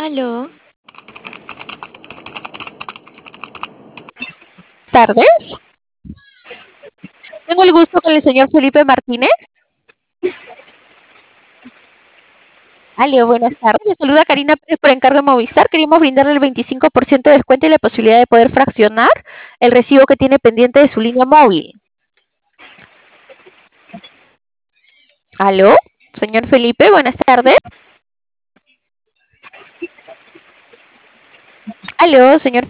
Aló, Tardes. Tengo el gusto con el señor Felipe Martínez. Aló, buenas tardes. Le saluda Karina Pérez por encargo de Movistar. Queríamos brindarle el 25% de descuento y la posibilidad de poder fraccionar el recibo que tiene pendiente de su línea móvil. Aló, señor Felipe, buenas tardes. Aló, señor